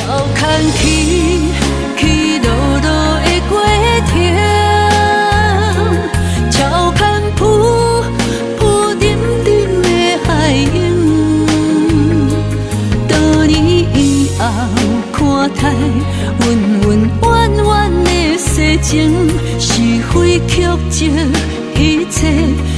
牵起起落落的过程，照看浮浮沉沉的海洋。多年以后看待恩恩怨怨的世情，是非曲折，一切